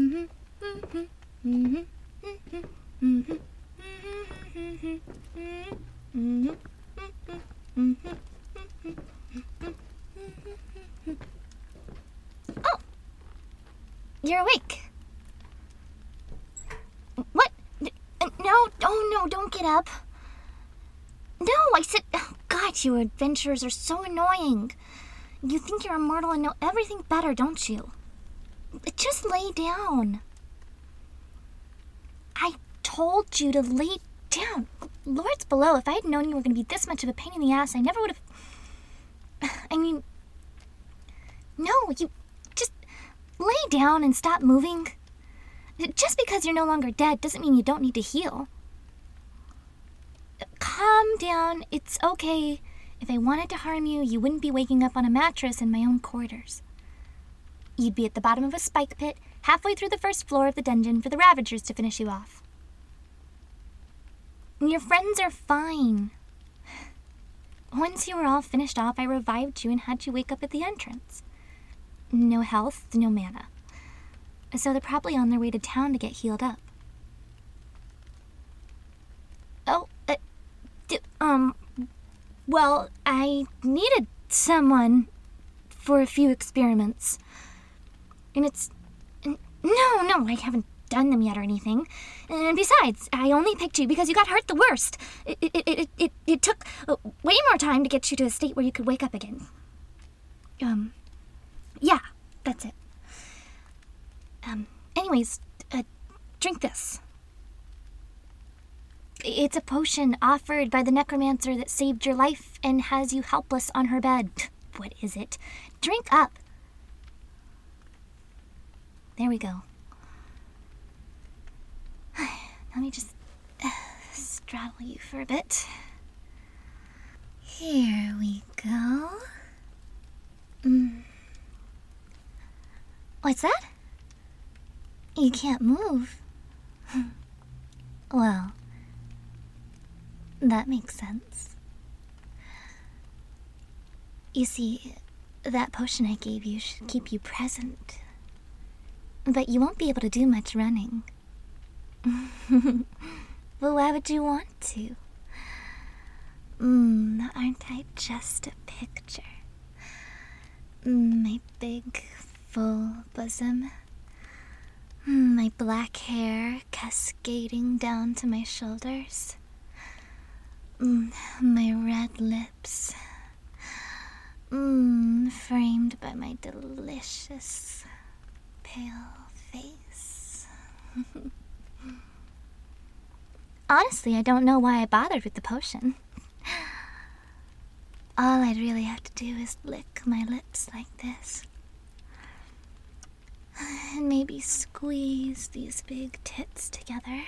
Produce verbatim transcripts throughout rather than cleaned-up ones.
Oh! You're awake. What? No, oh no, don't get up. No, I said, oh God, you adventurers are so annoying. You think you're immortal and know everything better, don't you? Just lay down. I told you to lay down. Lords below, if I had known you were going to be this much of a pain in the ass, I never would have... I mean... No, you... Just lay down and stop moving. Just because you're no longer dead doesn't mean you don't need to heal. Calm down. It's okay. If I wanted to harm you, you wouldn't be waking up on a mattress in my own quarters. You'd be at the bottom of a spike pit, halfway through the first floor of the dungeon for the Ravagers to finish you off. Your friends are fine. Once you were all finished off, I revived you and had you wake up at the entrance. No health, no mana. So they're probably on their way to town to get healed up. Oh, uh, d- um, well, I needed someone for a few experiments. And it's... No, no, I haven't done them yet or anything. And besides, I only picked you because you got hurt the worst. It, it, it, it, it took way more time to get you to a state where you could wake up again. Um, yeah, that's it. Um, anyways, uh, drink this. It's a potion offered by the necromancer that saved your life and has you helpless on her bed. What is it? Drink up. There we go. Let me just uh, straddle you for a bit. Here we go. Mm. What's that? You can't move. Well, that makes sense. You see, that potion I gave you should keep you present. But you won't be able to do much running. But why would you want to? Mmm, aren't I just a picture? Mm, my big, full bosom. Mm, my black hair cascading down to my shoulders. Mm, my red lips. Mmm, framed by my delicious, pale face. Honestly, I don't know why I bothered with the potion. All I'd really have to do is lick my lips like this. And maybe squeeze these big tits together.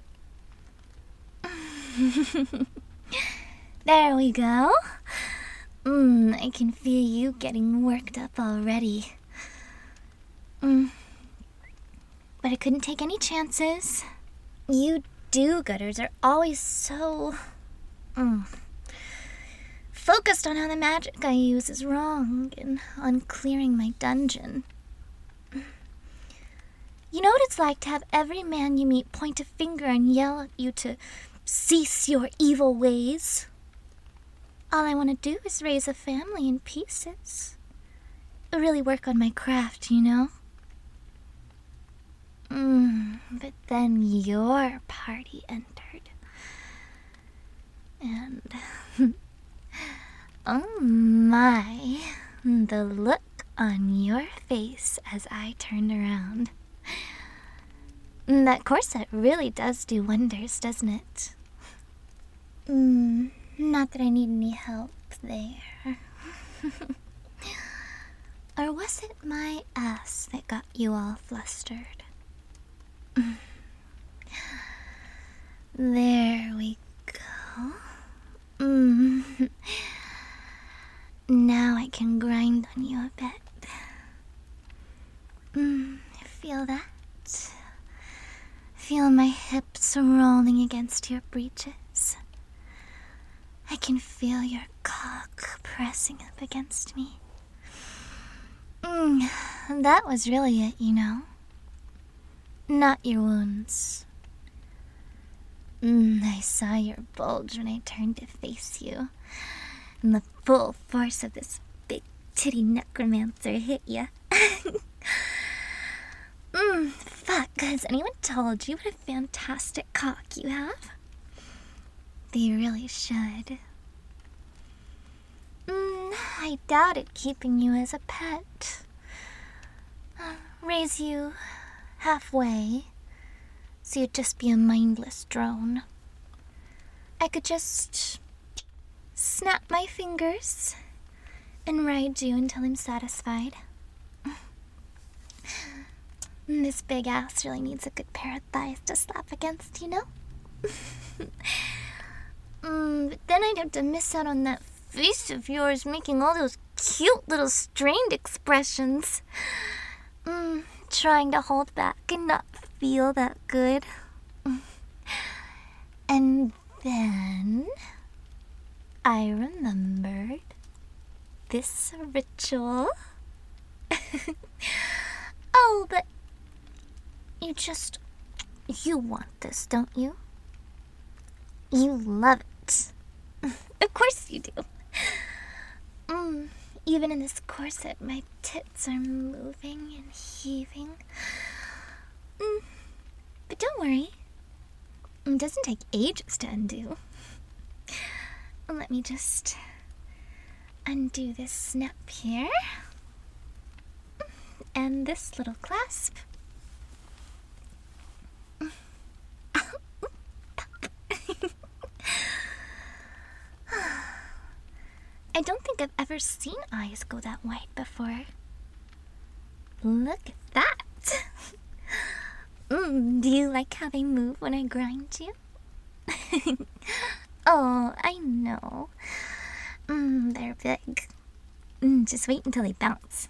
There we go. Mmm, I can feel you getting worked up already. Mm. But I couldn't take any chances. You do-gooders are always so... Mm, focused on how the magic I use is wrong and on clearing my dungeon. You know what it's like to have every man you meet point a finger and yell at you to cease your evil ways? All I want to do is raise a family in pieces. Really work on my craft, you know? Mm, but then your party entered. And... oh my, the look on your face as I turned around. That corset really does do wonders, doesn't it? Mm, not that I need any help there. Or was it my ass that got you all flustered? There we go. Mm. Now I can grind on you a bit. Mm, feel that? Feel my hips rolling against your breeches. I can feel your cock pressing up against me. Mm, that was really it, you know. not your wounds. Mm, I saw your bulge when I turned to face you, and the full force of this big titty necromancer hit ya. Mmm, fuck, has anyone told you what a fantastic cock you have? They really should. Mm, I doubted keeping you as a pet. Uh, raise you halfway, so you'd just be a mindless drone. I could just snap my fingers and ride you until I'm satisfied. This big ass really needs a good pair of thighs to slap against, you know? mm, but then I'd have to miss out on that face of yours making all those cute little strained expressions. Mm, trying to hold back and not feel that good. And then I remembered this ritual. Oh, but you just, you want this, don't you? You love it. Of course you do. Mm, even in this corset, my tits are moving and heaving. Mm, but don't worry. It doesn't take ages to undo. Let me just undo this snap here. And this little clasp. I don't think I've ever seen eyes go that wide before. Look at that! mm, do you like how they move when I grind you? Oh, I know. Mm, they're big. Mm, just wait until they bounce.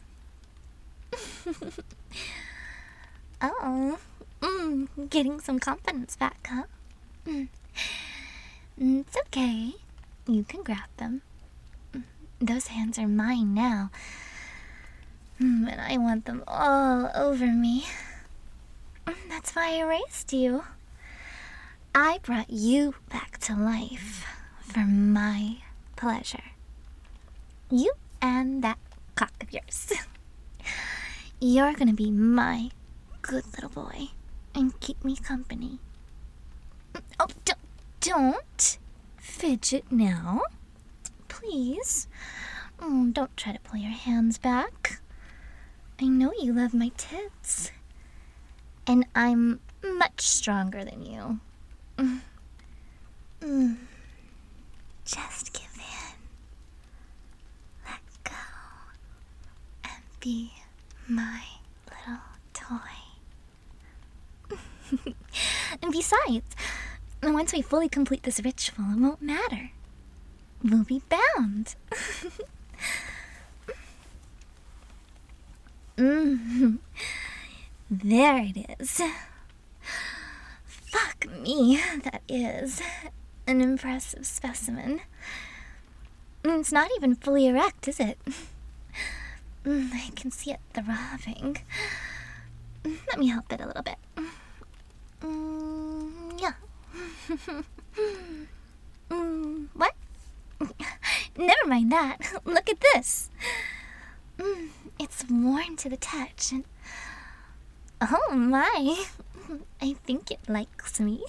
Oh, mm, getting some confidence back, huh? Mm. It's okay. You can grab them. Those hands are mine now. Mm, and I want them all over me. That's why I raised you. I brought you back to life for my pleasure. You and that cock of yours. You're gonna be my good little boy and keep me company. Oh, don't, don't fidget now. Please. Oh, don't try to pull your hands back. I know you love my tits. And I'm much stronger than you. Mm. Mm. Just give in. Let go. And be my little toy. And besides, once we fully complete this ritual, it won't matter. We'll be bound. mm. There it is. Fuck me, that is an impressive specimen. It's not even fully erect, is it? I can see it throbbing. Let me help it a little bit. Mm, yeah. mm, what? Never mind that. Look at this. Mm, it's warm to the touch. And oh my. I think it likes me.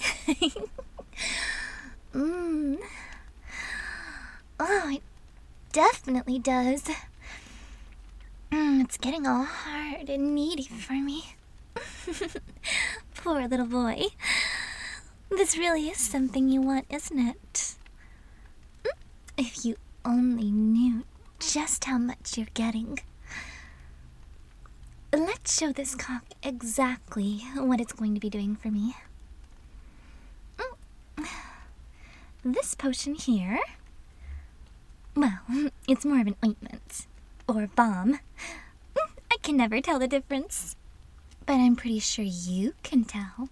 mm. Oh, it definitely does. Mm, it's getting all hard and needy for me. Poor little boy. This really is something you want, isn't it? If you only knew just how much you're getting. Let's show this cock exactly what it's going to be doing for me. This potion here, well, it's more of an ointment, or balm. I can never tell the difference, but I'm pretty sure you can tell.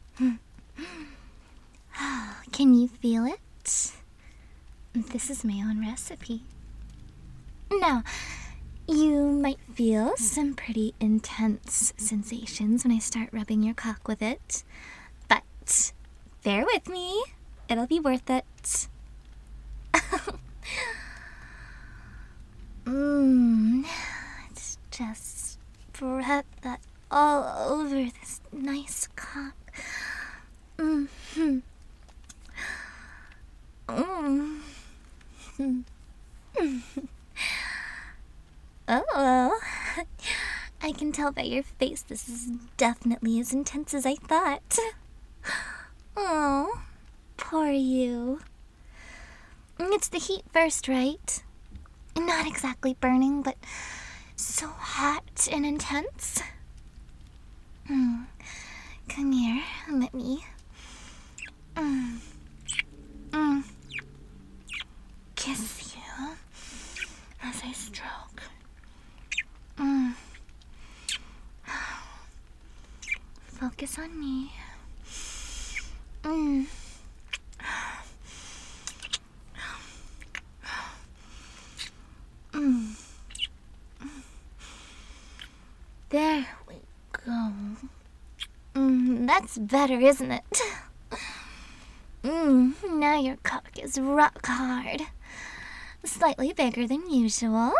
Can you feel it? This is my own recipe. Now, You might feel some pretty intense sensations when I start rubbing your cock with it, but bear with me. It'll be worth it. Mmm, let's just spread that all over this nice cock. Mm-hmm. Mm. Oh, I can tell by your face this is definitely as intense as I thought. Oh, poor you. It's the heat first, right? Not exactly burning, but so hot and intense. Mm. Come here, let me. Mm. Mm. Kiss you as I stroke. Mm. Focus on me. Mm. Mm. There we go. Mm, that's better, isn't it? Mm, now your cock is rock hard. Slightly bigger than usual.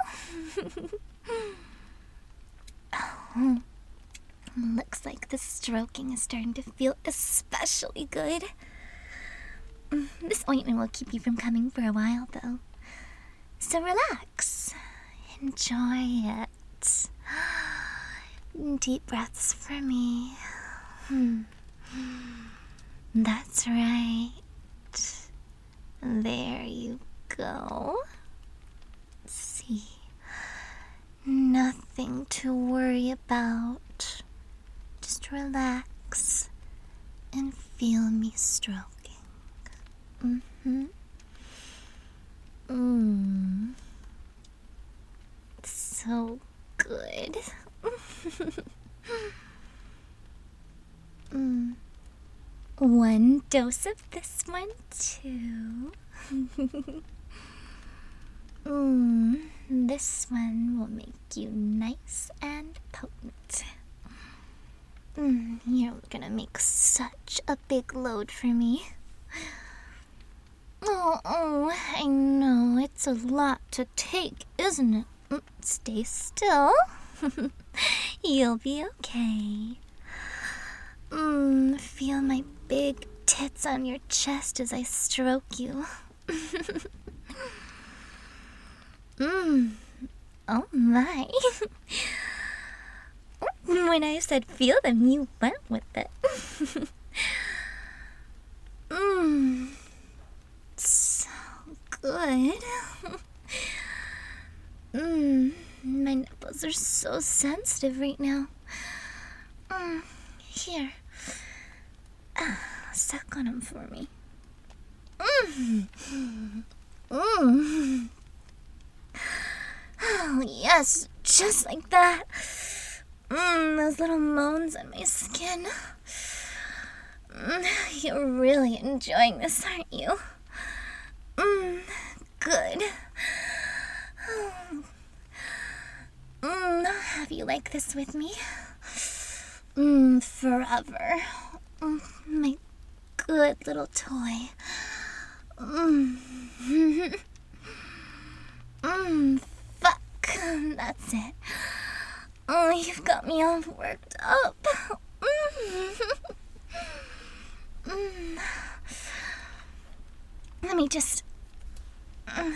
Oh, looks like the stroking is starting to feel especially good. Mm, this ointment will keep you from coming for a while, though. So relax. Enjoy it. Deep breaths for me. Hmm. That's right. There you go. See. Nothing to worry about. Just relax and feel me stroking. Mm-hmm. Mmm. So good. mm. One dose of this one, too. mm. This one will make you nice and potent. Mm. You're gonna make such a big load for me. Oh, oh, I know, it's a lot to take, isn't it? Mm, stay still. You'll be okay. Mmm, feel my big tits on your chest as I stroke you. Mmm, oh my. When I said feel them, you went with it. Mmm. So good. Mmm, my nipples are so sensitive right now. Mm, here. Ah, suck on them for me. Mmm. Mmm. Oh, yes, just like that. Mmm, those little moans on my skin. Mm, you're really enjoying this, aren't you? Mmm, good. Mmm, I'll have you like this with me. Mmm, forever. Mm, my good little toy. Mmm. Mmm, fuck. That's it. Oh, you've got me all worked up. Mmm. Mm. Let me just... Mm.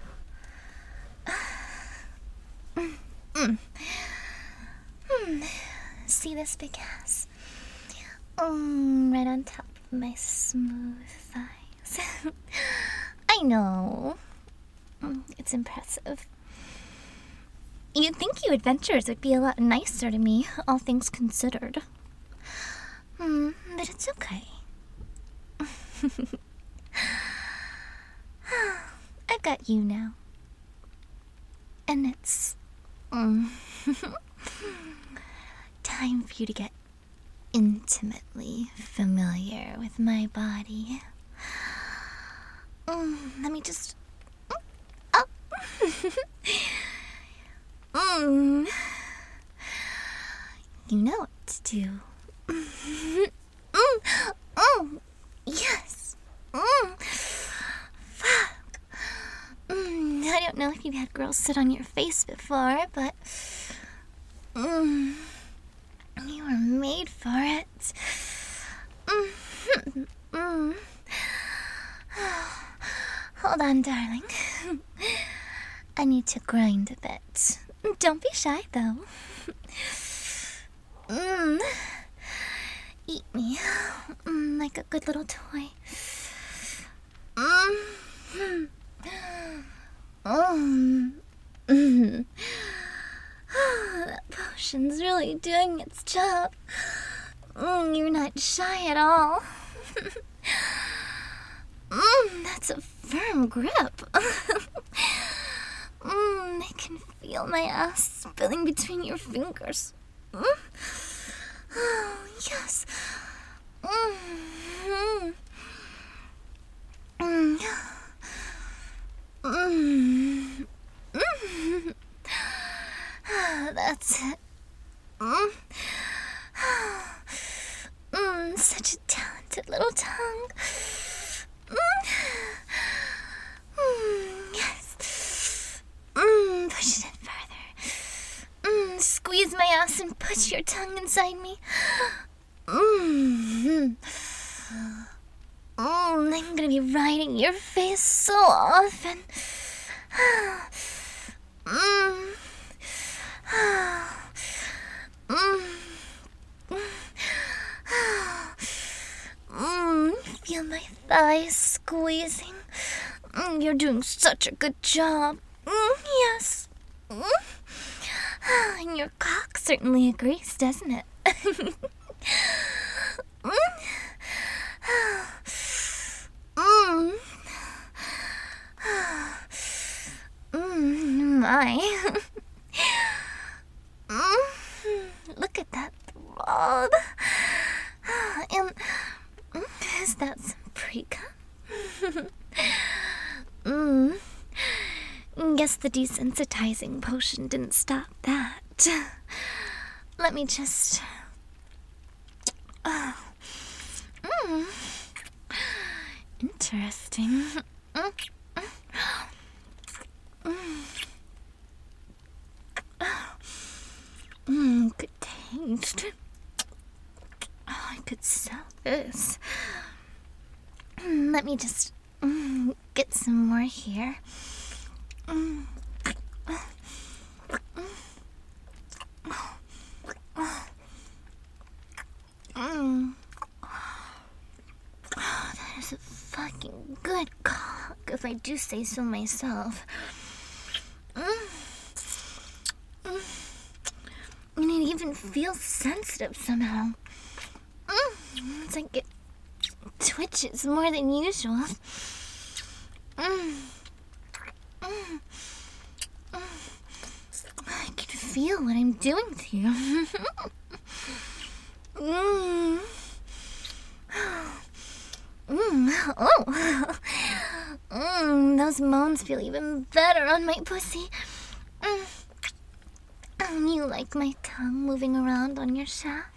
Mm. Mm. See this big ass? Mm, right on top of my smooth thighs. I know. Mm, it's impressive. You'd think you adventurers would be a lot nicer to me, all things considered. Mm, but it's okay. I've got you now. And it's mm, time for you to get intimately familiar with my body. Mm, let me just... Oh. Mm. You know what to do. Mm. Mm. Yes. Mm. Fuck. Mm. I don't know if you've had girls sit on your face before, but mm. you were made for it. Mm. Mm. Hold on, darling. I need to grind a bit. Don't be shy, though. Mm. Eat me. Mm, like a good little toy. Mm. Mm. Mm. That potion's really doing its job. Mm, you're not shy at all. Mm, that's a firm grip. mm, I can feel my ass spilling between your fingers. Mm. Oh, yes. Mm. Mm. Mm. Mm. That's it. Mm. Mm, such a talented little tongue. Mm. Mm, yes. Mm, push it in further. Mm, squeeze my ass and push your tongue inside me. Mm. Mm, I'm gonna be riding your face so often. Mm. Mm. Mm, feel my thighs squeezing. Mm, you're doing such a good job. Mm, yes. Mm. And your cock certainly agrees, doesn't it? mm. Mm. Mm, my. mm. Look at that throb. And is that some pre-cum? mm. Guess the desensitizing potion didn't stop that. Let me just... Oh. Mm. Interesting. Mm. Mm. Mm, good taste. Oh, I could sell this. Mm, let me just mm, get some more here. Mm. Mm. Oh, that is a fucking good cock, if I do say so myself. Mm. Mm. And it even feels sensitive somehow. Mm. It's like it twitches more than usual. Mm. Mm. Mm. I can feel what I'm doing to you. mm. Mm. Oh. Mm. Those moans feel even better on my pussy. Mm. Um, you like my tongue moving around on your shaft?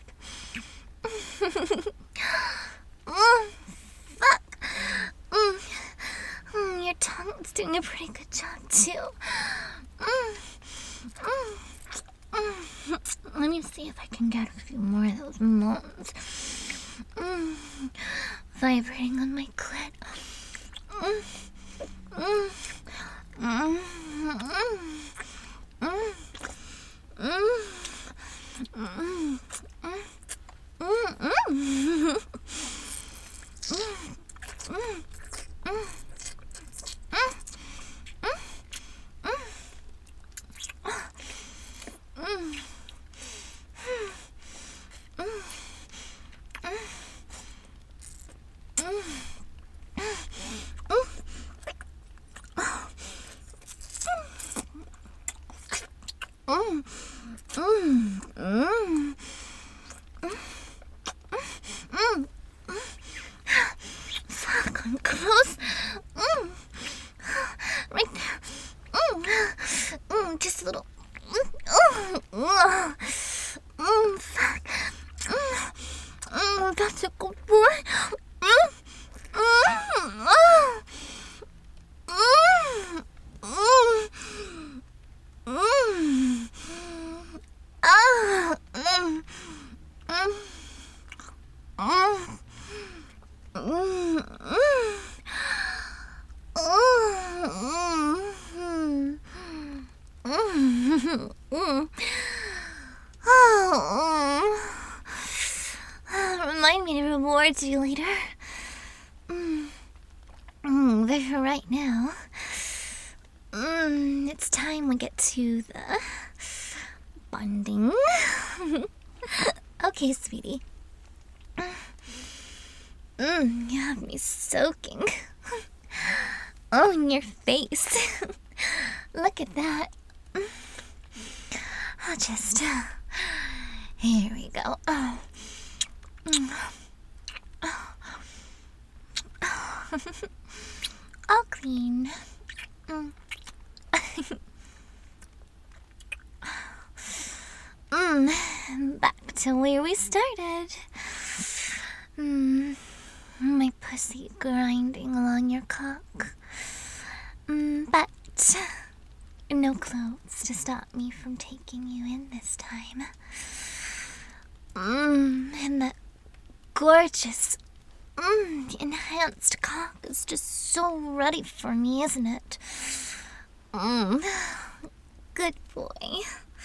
mm. Fuck. Mm. Mm. Your tongue's doing a pretty good job, too. Mm. Mm. Mm. Let me see if I can get a few more of those moans. Mm. Vibrating on my clit. Mm. Mm. Mm. Mm. Mm. Mm. Mm. Mm. Mm. Mm. Mm. Mm, mm, mm. That's a good boy. Mm. Mm. Oh. Mm. Mm. Mm. Ah. Mm. Mm. Mm. Mm. Mm. Mm. Oh. Remind me to reward you later. Mm. Mm, but for right now, mm, it's time we get to the bonding. Okay, sweetie. Mm, you have me soaking. Oh, in your face. Look at that. I'll just... Uh, here we go. Oh. All clean. Mm. mm, back to where we started. Mm, my pussy grinding along your cock. Mm, but no clothes to stop me from taking you in this time. Mm, and that gorgeous, mm, enhanced cock is just so ready for me, isn't it? Mm, good boy.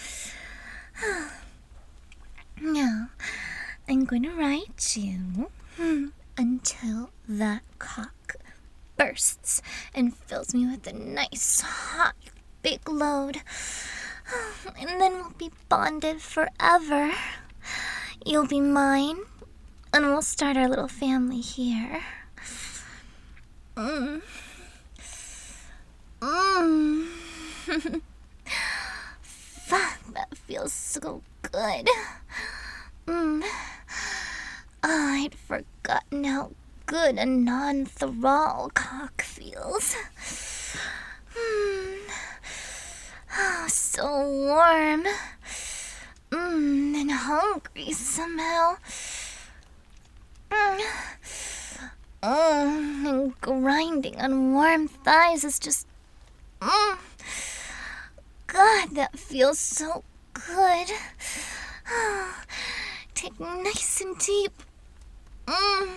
Now, I'm going to ride you mm, until that cock bursts and fills me with a nice, hot, big load. And then we'll be bonded forever. You'll be mine, and we'll start our little family here. Mm. Mm. Fuck, that feels so good. Mm. Oh, I'd forgotten how good a non-thrall cock feels. Mm. Oh, so warm. Mm, and hungry somehow. Mm. Mm, and grinding on warm thighs is just... Mm. God, that feels so good. Oh, take nice and deep. Mm.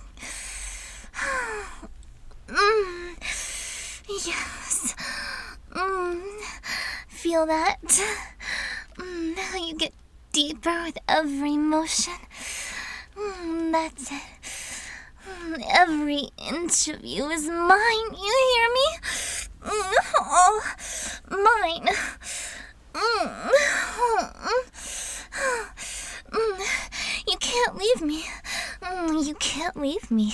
Mm. Yes. Mm. Feel that? Mm. How you get deeper with every motion. Mm. That's it. Mm. Every inch of you is mine. You hear me? Mm. Oh, mine. Mm. Mm. You can't leave me. Mm. You can't leave me.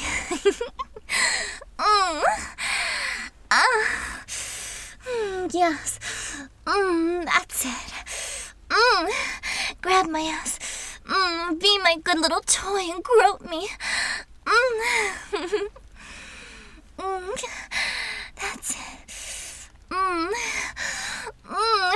mm. Ah. Mm. Yes. Mm. That's it. Mm. Grab my ass. Mm. Be my good little toy and grope me. Mm. mm. That's it. Mm. Mm.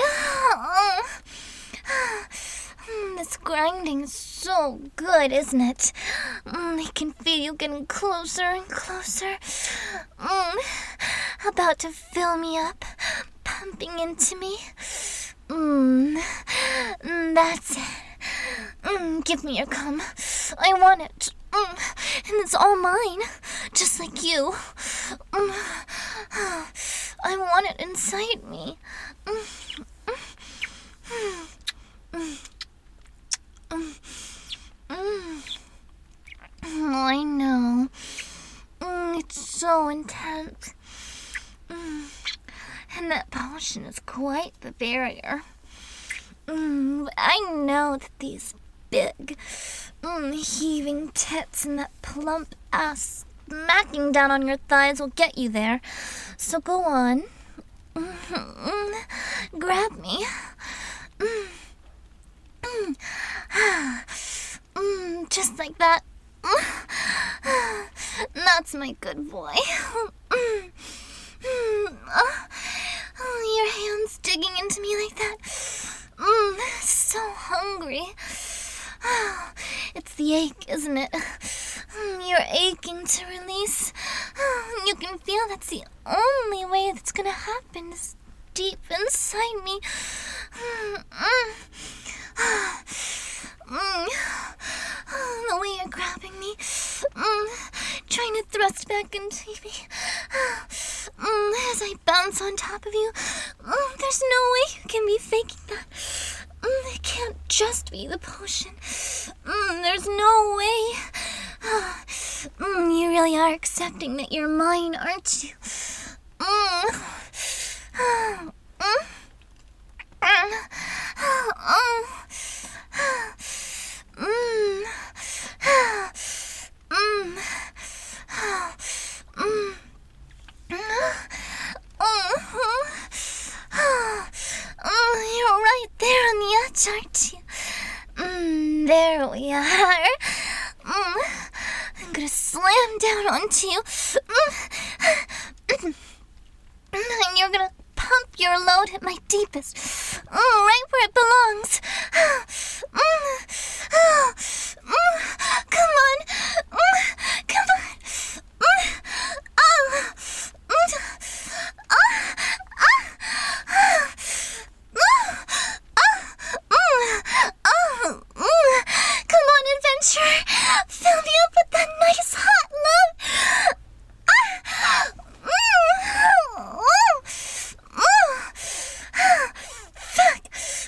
Mm. This grinding is so good, isn't it? Mm. I can feel you getting closer and closer. Mm. About to fill me up, pumping into me. Mm. Mm. That's it. Mm. Give me your cum. I want it. Mm. And it's all mine, just like you. Mm. I want it inside me. Mm. Mm. Mm. Mm. Mm. I know. Mm. It's so intense. Mm. And that potion is quite the barrier. Mm. But I know that these big, mm, heaving tits and that plump ass smacking down on your thighs will get you there. So go on. Mm-hmm. Grab me. Mm. Mm. Mm. Just like that. That's my good boy. Mm. Mm. Oh, your hands digging into me like that. Mm. So hungry. Oh, it's the ache, isn't it? You're aching to release. You can feel that's the only way that's gonna happen is deep inside me. The way you're grabbing me, trying to thrust back into me as I bounce on top of you. There's no way you can be faking that. It can't just be the potion. There's no way. You really are accepting that you're mine, aren't you? You're right there on the edge, aren't you? Mm, there we are. Mm, I'm gonna slam down onto you. Mm, and you're gonna pump your load at my deepest. Mm, right where it belongs. Mm, mm, come on. Mm, come on. Mm, oh, mm, oh, oh, come on, adventurer. Fill me up with that nice hot love. Fuck.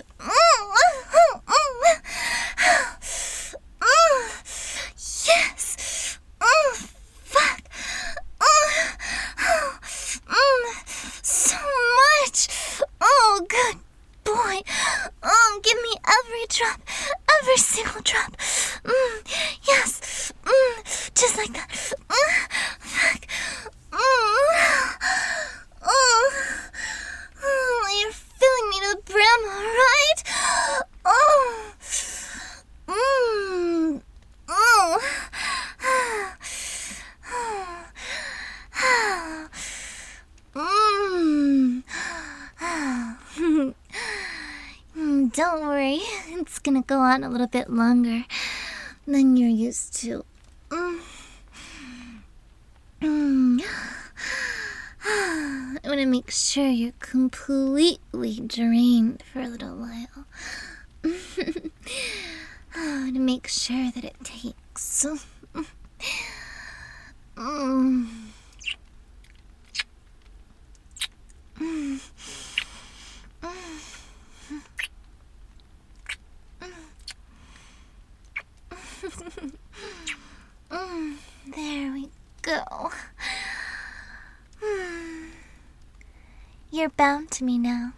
Yes. Fuck. So much. Oh, good boy. Oh, give me every drop. Every single drop. Mm, yes. Mm, just like that. Mm, fuck. Mm, oh, oh, you're filling me to the brim, alright? Oh. Mm, oh. Mm. Don't worry, it's gonna go on a little bit longer than you're used to. Mm. Mm. I want to make sure you're completely drained for a little while. To make sure that it takes. Mm. Mm. Mm, there we go. Mm. You're bound to me now.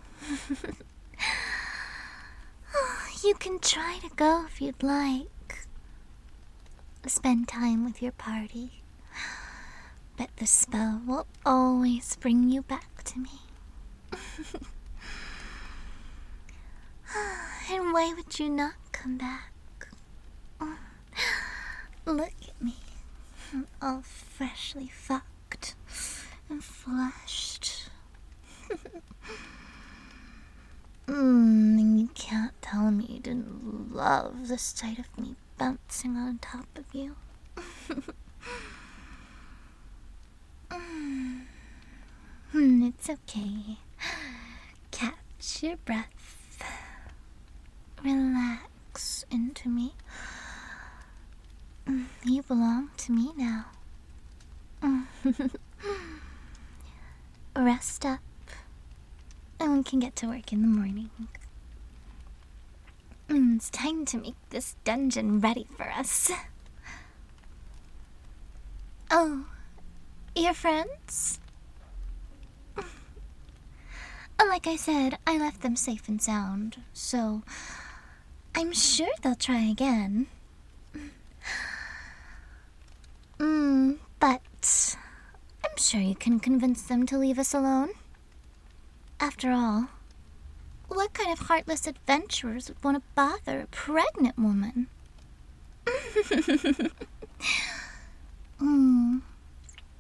Oh, you can try to go if you'd like. Spend time with your party. But the spell will always bring you back to me. And why would you not come back? Look at me, all freshly fucked and flushed. Mmm, and you can't tell me you didn't love the sight of me bouncing on top of you. mm. It's okay. Catch your breath. Relax into me. You belong to me now. Rest up, and we can get to work in the morning. It's time to make this dungeon ready for us. Oh, your friends? Like I said, I left them safe and sound, so I'm sure they'll try again. Mm, but I'm sure you can convince them to leave us alone. After all, what kind of heartless adventurers would want to bother a pregnant woman? mm.